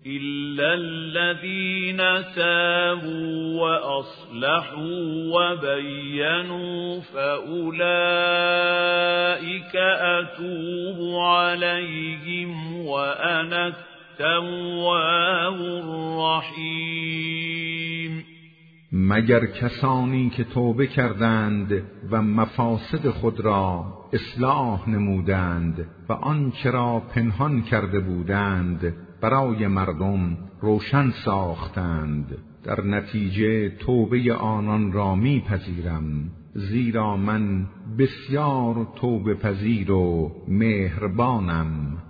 إلا الذين تابوا وأصلحوا وبينوا فأولئك أتوب عليهم وأنا التواب الرحیم. مگر کسانی که توبه کردند و مفاسد خود را اصلاح نمودند و آنچه را پنهان کرده بودند برای مردم روشن ساختند، در نتیجه توبه آنان را میپذیرم، زیرا من بسیار توبه پذیر و مهربانم.